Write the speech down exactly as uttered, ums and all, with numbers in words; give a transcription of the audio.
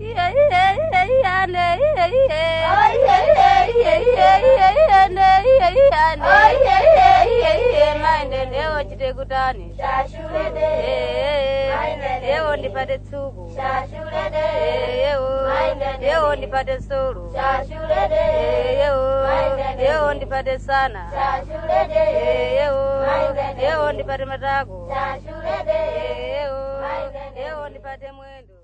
Kutani shashulede yeo nipate tsugu shashulede yeo yeo nipate suru shashulede yeo yeo nipate sana shashulede yeo yeo nipate matago shashulede yeo yeo nipate mwendo.